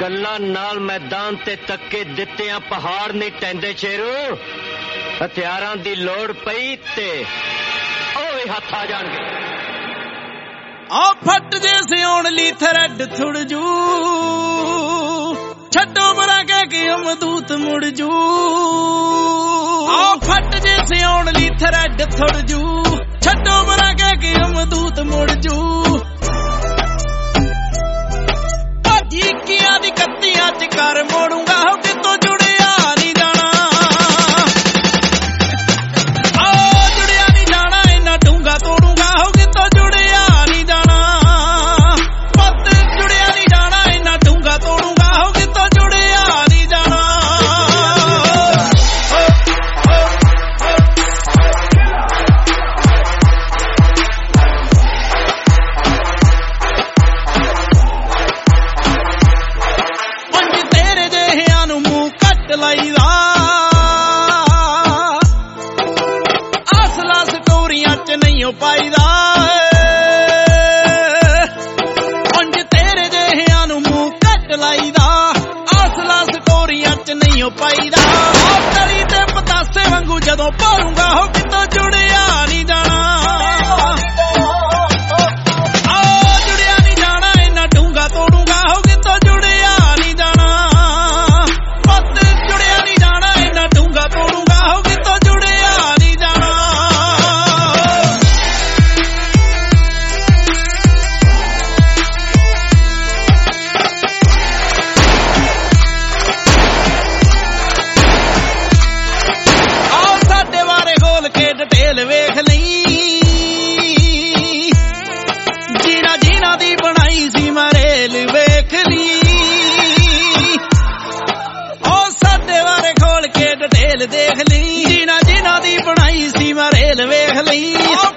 ਗੱਲਾਂ ਨਾਲ ਮੈਦਾਨ ਤੇ ਤੱਕੇ ਦਿੱਤਿਆਂ ਪਹਾੜ ਨਹੀਂ ਟੈਂਦੇ ਸ਼ੇਰੂ। ਹਥਿਆਰਾਂ ਦੀ ਲੋੜ ਪਈ ਤੇ ਉਹ ਵੀ ਹੱਥ ਆ ਜਾਣਗੇ। ਆ ਫੱਟ ਜੇ ਸਿਉਣ ਲਈ ਥਰੈਡ ਥੁੜ ਜੂ, ਛੱਡੋ ਬਰਾ ਕਹਿ ਕੇ ਅਮਦੂਤ ਮੁੜ ਜੂ। ਆ ਫੱਟ ਜੇ ਸਿਉਣ ਲਈ ਥਰੈਡ ਥੁੜ ਜੂ, ਛੱਡੋ ਬਰਾ ਕਹਿ ਕੇ ਅਮਦੂਤ ਮੁੜ ਜੂ। ਭਾਜੀ ਕੀਆਂ ਦੀ ਕੱਤੀਆਂ ਚ ਕਰ ਮੋੜੂੰਗਾ ਹੋ ਕਿਤੋਂ ਜੁੜਿਆ ਨਹੀਂ ਜਾਣਾ। ਆ ਜੁੜਿਆ ਨਹੀਂ ਜਾਣਾ ਇੰਨਾ ਡੂੰਗਾ ਤੋੜੂੰਗਾ ਹੋ ਕਿਤੋਂ ਜੁੜਿਆ ਨਹੀਂ ਜਾਣਾ। ਪੱਤ ਜੁੜਿਆ ਨਹੀਂ ਜਾਣਾ ਇੰਨਾ ਡੂੰਗਾ ਤੋੜੂੰਗਾ ਹੋ ਕਿਤੋਂ ਜੁੜਿਆ ਨਹੀਂ ਜਾਣਾ। ਪੰਜ ਤੇਰੇ ਜਿਹਿਆਂ ਨੂੰ ਮੂੰਹ ਕੱਟ ਲਾਈਦਾ, ਆਸਲਾ ਸਟੋਰੀਆਂ ਚ ਨਹੀਂ ਪਾਈਦਾ। ਪੰਜ ਤੇਰੇ ਜਿਹਿਆਂ ਨੂੰ ਮੂੰਹ ਕੱਟ ਲਾਈਦਾ, ਆਸਲਾ ਸਟੋਰੀਆਂ ਚ ਨਹੀਂ ਪਾਈਦਾ। ਆਪ ਤਲੀ ਤੇ ਪਤਾਸੇ ਵਾਂਗੂ ਜਦੋਂ ਪਾਉਂਗਾ ਹੋ ਕਿਤੋਂ ਜੁੜਿਆ ਨਹੀਂ ਜਾਣਾ। ਆ ਜੁੜਿਆ ਨਹੀਂ ਜਾਣਾ ਇੰਨਾ ਡੂੰਗਾ ਤੋੜੂੰਗਾ ਹੋ ਕਿਤੋਂ ਜੁੜਿਆ ਨਹੀਂ ਜਾਣਾ। ਪੱਤ ਜੁੜਿਆ ਨਹੀਂ ਜਾਣਾ ਇੰਨਾ ਡੂੰਗਾ ਤੋੜੂੰਗਾ ਹੋ ਕਿਤੋਂ ਜੁੜਿਆ ਨਹੀਂ ਜਾਣਾ। ਆਓ ਸਾਡੇ ਬਾਰੇ ਖੋਲ ਕੇ ਡਿਟੇਲ ਵੇਖ ਲਈ, ਜੀਨਾ ਜੀਨਾ ਦੀ ਬਣਾਈ ਸੀ ਮਰੇਲ ਵੇਖ ਲਈ। ਉਹ ਸਾਡੇ ਬਾਰੇ ਖੋਲ ਕੇ ਡਿਟੇਲ ਦੇਖ ਲਈ, ਜੀਨਾ ਜੀਨਾ ਦੀ ਬਣਾਈ ਸੀ ਮਰੇਲ ਵੇਖ ਲਈ।